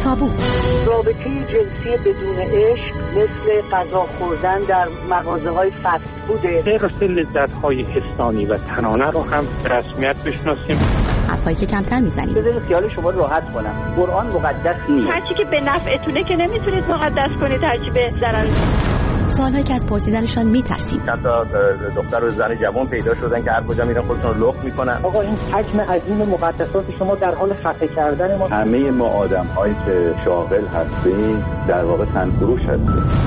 تابو. رابطه جنسی بدون عشق مثل غذا خوردن در مغازه‌های فست فوده. غیر لذت‌های حسانی و تنانه رو هم به رسمیت بشناسیم. حرفایی که کمتر میزنیم. بذارید خیال شما راحت کنم. قرآن مقدس نیست. هرچی که به نفعتونه که نمیتونید مقدس کنید، هرچی به ضرر. سوالایی که از پرسیدنشان میترسیم. چند تا دختر و زن جوان پیدا شدن که هر کجا میرن خودشون رو لخت میکنن. آقا این حجم عظیم مقدسات شما در حال خفه کردن ما. همه ما آدم‌هایی که شاغل هستیم در واقع تنفروش هستیم.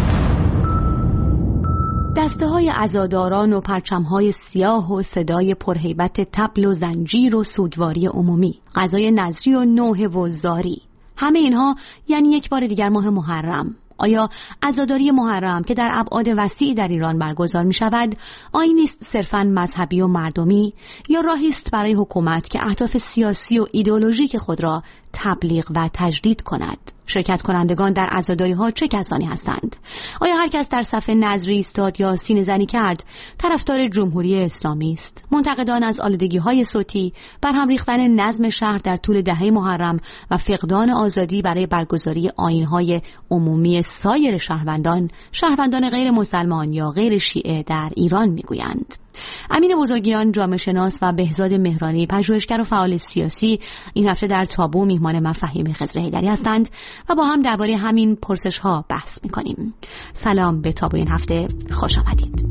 دسته‌های عزاداران و پرچم‌های سیاه و صدای پرهیبت طبل و زنجیر و سوگواری عمومی، غذای نظری و نوحه و زاری، همه اینها یعنی یک بار دیگر ماه محرم. آیا عزاداری محرم که در ابعاد وسیعی در ایران برگزار می شود آیینی است صرفاً مذهبی و مردمی، یا راهی است برای حکومت که اهداف سیاسی و ایدئولوژیک خود را تبلیغ و تجدید کند؟ شرکت کنندگان در عزاداری ها چه کسانی هستند؟ آیا هر کس در صف نذری ایستاد یا سینه زنی کرد طرفدار جمهوری اسلامی است؟ منتقدان از آلودگی های صوتی، برهم ریختن نظم شهر در طول دهه محرم و فقدان آزادی برای برگزاری آیین های عمومی سایر شهروندان غیر مسلمان یا غیر شیعه در ایران میگویند. امین بزرگیان، جامعه شناس، و بهزاد مهرانی، پژوهشگر و فعال سیاسی، این هفته در تابو میهمان من فهیم خضر حیدری هستند و با هم درباره همین پرسش ها بحث میکنیم. سلام به تابو این هفته، خوش آمدید.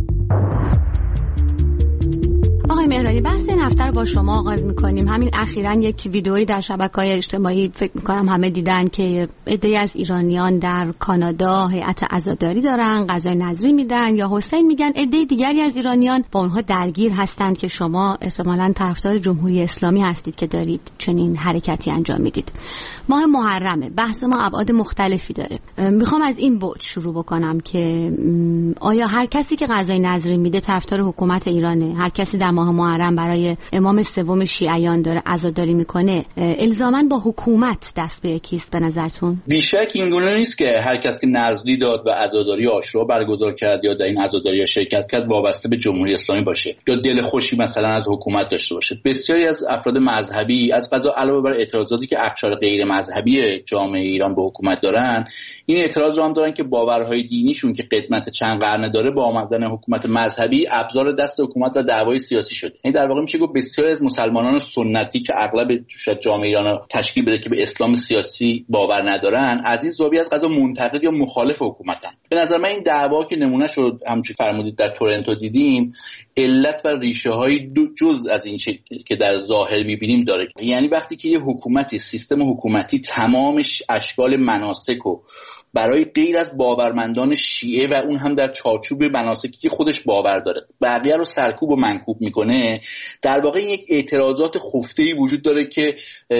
آقای مهرانی، بحث این هفته رو با شما آغاز میکنیم. همین اخیراً یک ویدئویی در شبکه‌های اجتماعی فکر میکنم همه دیدن که عده‌ای از ایرانیان در کانادا هیئت عزاداری دارن، غذای نظری میدن یا حسین میگن. عده دیگری از ایرانیان با اونها درگیر هستند که شما احتمالاً طرفدار جمهوری اسلامی هستید که دارید چنین حرکتی انجام میدید. ماه محرمه، بحث ما ابعاد مختلفی داره. میخوام از این بعد شروع بکنم که آیا هر کسی که غذای نظری میده طرفدار حکومت ایرانه؟ هر کسی در ماه محرم برای امام سوم شیعیان داره عزاداری میکنه، الزاماً با حکومت دست به یکیست به نظرتون؟ بیشک این گونه نیست که هر کس که نذری داد و عزاداری عاشورا برگزار کرد یا در این عزاداری شرکت کرد وابسته به جمهوری اسلامی باشه یا دل خوشی مثلا از حکومت داشته باشه. بسیاری از افراد مذهبی از قضا علاوه بر اعتراضاتی که اقشار غیر مذهبی جامعه ایران به حکومت دارن، این اعتراض رو هم دارن که باورهای دینیشون که قدمت چند قرن داره با آمدن حکومت مذهبی ابزار دست حکومت و دعوای سیاسی شده. یعنی در واقع میشه گفت بسیاری از مسلمانان سنتی که اغلب شاید جامعه ایران تشکیل بده که به اسلام سیاسی باور ندارن، از این زاویه از قضا منتقد یا مخالف حکومتن. به نظر من این دعوا که نمونه شد همونجوری فرمودید در تورنتو دیدیم، علت و ریشه های جز از این که در ظاهر میبینیم داره. یعنی وقتی که یه حکومتی، سیستم حکومتی تمام اشکال مناسک و برای غیر از باورمندان شیعه و اون هم در چارچوب مناسکی که خودش باور داره بقیه رو سرکوب و منکوب میکنه، در واقع یک اعتراضات خفته‌ای وجود داره که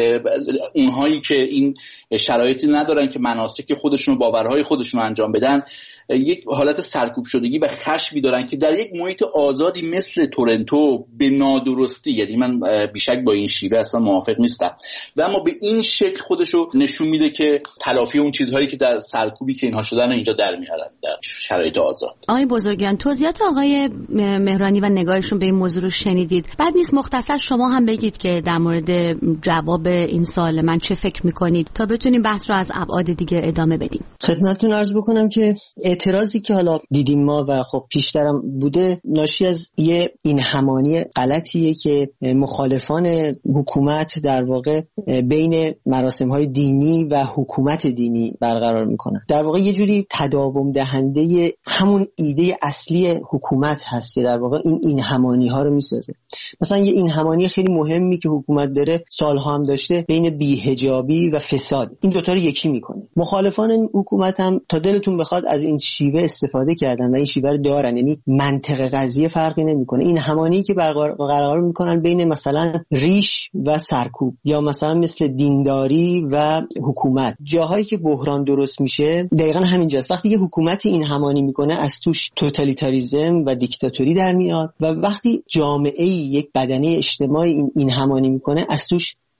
اونهایی که این شرایطی ندارن که مناسک خودشون و باورهای خودشون رو انجام بدن، یک حالت سرکوب شدگی و خشمی دارن که در یک محیط آزادی مثل تورنتو به نادرستی، یعنی من بیشک با این شیوه اصلا موافق نیستم، و اما به این شکل خودشو نشون میده که تلافی اون چیزهایی که در سرکوبی که اینها شدن اینجا در میارن در شرایط آزاد. آقای بزرگیان، توضیحات آقای مهرانی و نگاهشون به این موضوع رو شنیدید. بعد نیست مختصر شما هم بگید که در مورد جواب این سوال من چه فکر میکنید تا بتونیم بحث رو از ابعاد دیگه ادامه بدیم. خدمتتون عرض بکنم که اعتراضی که حالا دیدیم ما و خب پیشترم بوده ناشی از یه این همانی غلطیه که مخالفان حکومت در واقع بین مراسم‌های دینی و حکومت دینی برقرار میکنن. در واقع یه جوری تداوم دهنده همون ایده اصلی حکومت هست که در واقع این همانی‌ها رو میسازه. مثلا یه این همانی خیلی مهمی که حکومت داره سالها هم داشته بین بی‌حجابی و فساد، این دوتا رو یکی میکنه. مخالفان حکومت هم تا دلتون بخواد از این شیوه استفاده کردن و این شیوه رو دارن، یعنی منطق قضیه فرقی نمیکنه. این همانی که برقرار میکنن بین مثلا ریش و سرکوب یا مثلا مثل دینداری و حکومت، جاهایی که بحران درست میشه دقیقاً همینجاست. وقتی یه حکومتی این همانی میکنه از توش توتالیتاریسم و دیکتاتوری در میاد و وقتی جامعه یک بدنه اجتماعی این همانی میکنه از توش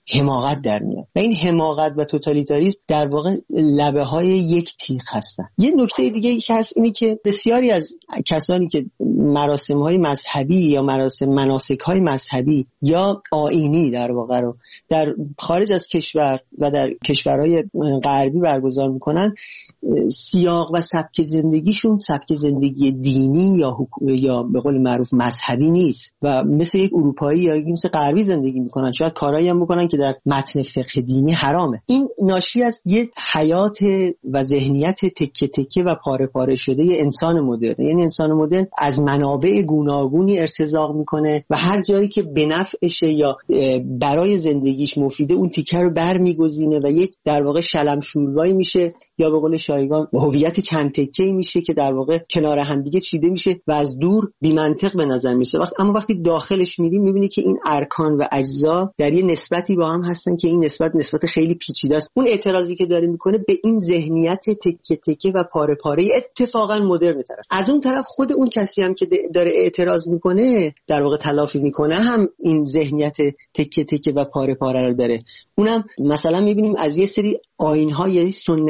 حماقت در میاد و این حماقت و توتالیتاریسم در واقع لبه های یک تیغ هستن. یه نکته دیگه که هست اینی که بسیاری از کسانی که مراسم های مذهبی یا مناسک های مذهبی یا آیینی در واقع رو در خارج از کشور و در کشورهای غربی برگزار میکنن، سیاق و سبک زندگیشون سبک زندگی دینی یا به قول معروف مذهبی نیست و مثل یک اروپایی یا یک مثل غربی زندگی میکنن. شاید کارهایی هم بکنن که در متن فقه دینی حرامه. این ناشی از یک حیات و ذهنیت تکه تکه و پاره پاره شده انسان مدرن. یعنی انسان مدرن از منابع گوناگونی ارتزاق میکنه و هر جایی که به نفعشه یا برای زندگیش مفیده اون تیکه رو برمیگزینه و یک در واقع شلم شوربایی میشه یا به قول شایگان هویت چند تکه‌ای میشه که در واقع کنار هم دیگه چیده میشه و از دور بی منطق به نظر میشه. اما وقتی داخلش میریم میبینی که این ارکان و اجزا در یه نسبتی با هم هستن که این نسبت خیلی پیچیده است. اون اعتراضی که داره میکنه به این ذهنیت تکه تکه و پاره پاره اتفاقا مدرن طرف. از اون طرف خود اون کسی هم که داره اعتراض میکنه در واقع تلافی میکنه هم این ذهنیت تکه تکه و پاره پاره رو داره. اونم مثلا میبینیم از یه سری آیین‌ها یا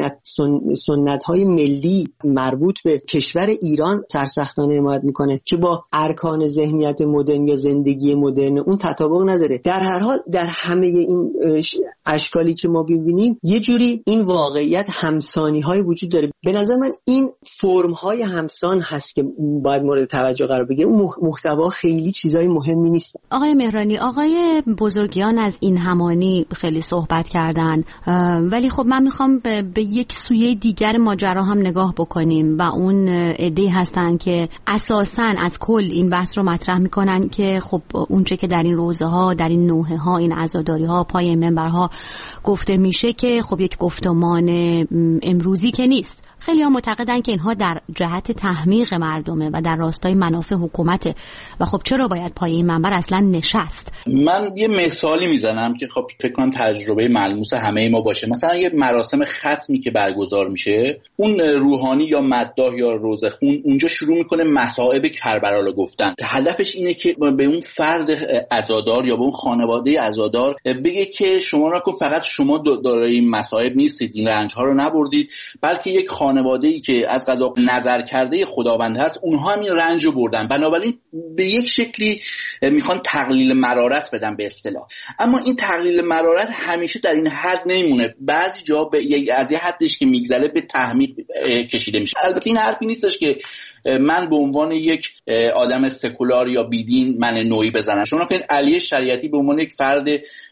سنت‌های ملی مربوط به کشور ایران سرسختانه حمایت میکنه که با ارکان ذهنیت مدرن یا زندگی مدرن اون تطابق نداره. در هر حال در همه این اشکالی که ما ببینیم یه جوری این واقعیت همسانی‌های وجود داره. به نظر من این فرم‌های همسان هست که باید مورد توجه قرار بگیره. اون محتوا خیلی چیزای مهمی نیست. آقای مهرانی، آقای بزرگیان از این همانی خیلی صحبت کردن، ولی خب من میخوام به یک سویه دیگر ماجرا هم نگاه بکنیم و اون عده‌ای هستن که اساساً از کل این بحث رو مطرح میکنن که خب اونچه که در این روزه ها، در این نوحه ها، این عزاداری ها، پای منبرها گفته میشه که خب یک گفتمان امروزی که نیست. خیلی ها معتقدن که اینها در جهت تحمیق مردمه و در راستای منافع حکومته و خب چرا باید پای این منبر اصلا نشست؟ من یه مثالی میزنم که خب فکر کنم تجربه ملموس همه ما باشه. مثلا یه مراسم ختمی که برگزار میشه، اون روحانی یا مداح یا روزخون اونجا شروع میکنه مصائب کربلا رو گفتن. هدفش اینه که به اون فرد عزادار یا به اون خانواده عزادار بگه که شما را فقط شما دارای این مصائب نیستید، این رنج ها رو نبردید، بلکه یک خانواده‌ای که از قضا نظر کرده خداوند هست اونها هم این رنج رو بردن. بنابراین به یک شکلی میخوان تقلیل مرارت بدن به اصطلاح. اما این تقلیل مرارت همیشه در این حد نمیمونه. بعضی جا از یه حدش که میگذره به تحمیق کشیده میشه. البته این حرفی نیستش که من به عنوان یک آدم سکولار یا بیدین من نوعی بزنم. شما که علی شریعتی به عنوان یک فرد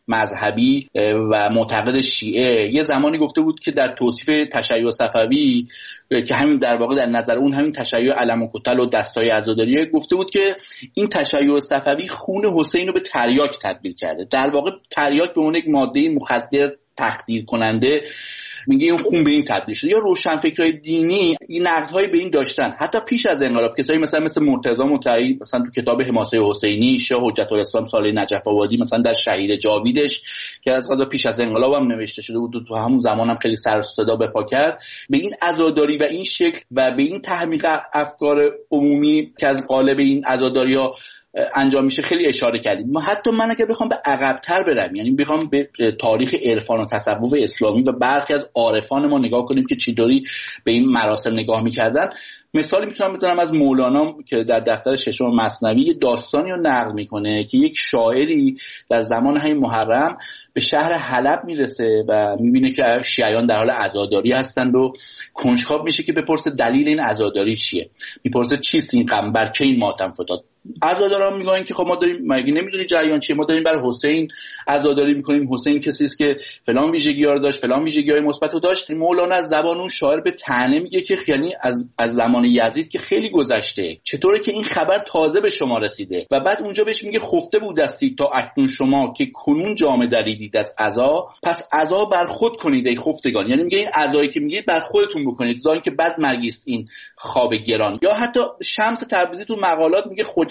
مذهبی و معتقد شیعه یه زمانی گفته بود که در توصیف تشیع صفوی که همین در واقع در نظر اون همین تشیع علم و کتل و دستای عزاداریه، گفته بود که این تشیع صفوی خون حسین رو به تریاک تبدیل کرده. در واقع تریاک به عنوان یک ماده مخدر تخدیر کننده میگه این خون به این تبدیل شده. یا روشنفکرای دینی این نقدهای به این داشتن حتی پیش از انقلاب. کسایی مثلا مرتضی مطیعی مثلا تو کتاب حماسه حسینی، شاه حجت الاسلام صالح نجف آبادی مثلا در شهید جاویدش که از قضا پیش از انقلاب هم نوشته شده بود، تو همون زمان هم خیلی سر و صدا به پا کرد، به این عزاداری و این شکل و به این تحمیق افکار عمومی که از قالب این عزاداری‌ها انجام میشه خیلی اشاره کردیم. حتی من اگه بخوام به عقب‌تر برم، یعنی بخوام به تاریخ عرفان و تصوف اسلامی و برخی از عارفان ما نگاه کنیم که چطوری به این مراسم نگاه میکردن، مثالی میتونم بزنم از مولانا که در دفتر ششم مثنوی یه داستانی رو نقل میکنه که یک شاعری در زمان همین محرم به شهر حلب میرسه و میبینه که شیعیان در حال عزاداری هستند و کنجکاو میشه که بپرسه دلیل این عزاداری چیه. میپرسه چیست این غم، بر کی این ماتم فتاد؟ عزاداران میگن که خب ما داریم، مگه نمیدونی جریان چیه؟ ما داریم برای حسین عزاداری میکنیم. حسین کسی است که فلان ویژگی‌ها رو داشت، فلان ویژگی‌های مثبت رو داشت. مولانا از زبان اون شاعر به طعنه میگه که یعنی از زمان یزید که خیلی گذشته، چطوره که این خبر تازه به شما رسیده؟ و بعد اونجا بهش میگه خفته بودستی تا اکنون شما که کنون جامه دریدید از عزا، پس عزا بر خود کنید ای خفتگان. یعنی میگه این عزایی که میگید بر خودتون بکنید، زان که بعد مرگیست این خواب گران. یا حتی شمس تبریزی تو مقالات میگه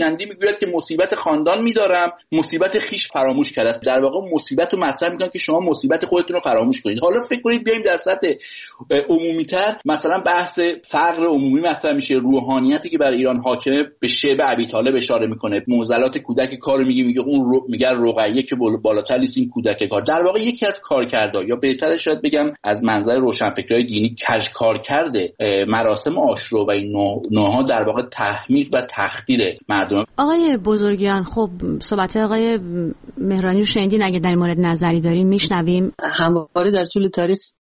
داراگندی میگوید که مصیبت خاندان میدارم، مصیبت خیش فراموش کرده است. در واقع مصیبت رو مطرح میکنن که شما مصیبت خودتون رو فراموش کنید. حالا فکر کنید بیایم در سطح عمومی‌تر، مثلا بحث فقر عمومی مطرح میشه، روحانیتی که بر ایران حاکمه، به شعب ابی طالب اشاره میکنه، معضلات کودک کار میگه اون میگه رقیه که بالاتر نیست این کودک کار. در واقع یکی از کارکردها، یا بهتره شاید بگم از منظر روشنفکرای دینی کج کار کرده مراسم عاشورا و این نوع‌ها در واقع تحمیق و تخدیر مردم. آقای بزرگیان، خب صحبت آقای مهرانی رو شنیدین، اگه در این مورد نظری دارین میشنویم. همواره در طول تاریخ